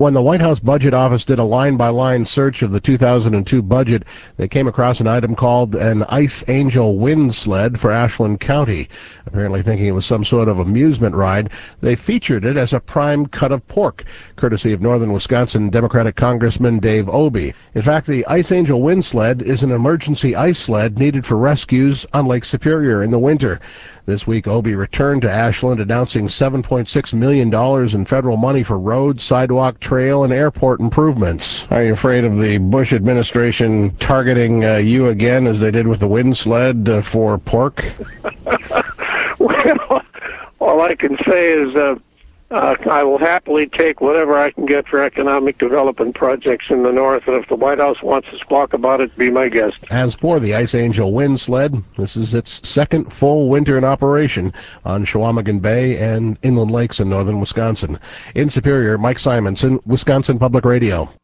When the White House Budget Office did a line-by-line search of the 2002 budget, they came across an item called an Ice Angel wind sled for Ashland County. Apparently thinking it was some sort of amusement ride, they featured it as a prime cut of pork, courtesy of northern Wisconsin Democratic Congressman Dave Obey. In fact, the Ice Angel wind sled is an emergency ice sled needed for rescues on Lake Superior in the winter. This week, Obey returned to Ashland announcing $7.6 million in federal money for roads, sidewalk, trail, and airport improvements. Are you afraid of the Bush administration targeting you again as they did with the wind sled for pork? Well, all I can say is I will happily take whatever I can get for economic development projects in the north, and if the White House wants to squawk about it, be my guest. As for the Ice Angel wind sled, this is its second full winter in operation on Chequamegon Bay and inland lakes in northern Wisconsin. In Superior, Mike Simonson, Wisconsin Public Radio.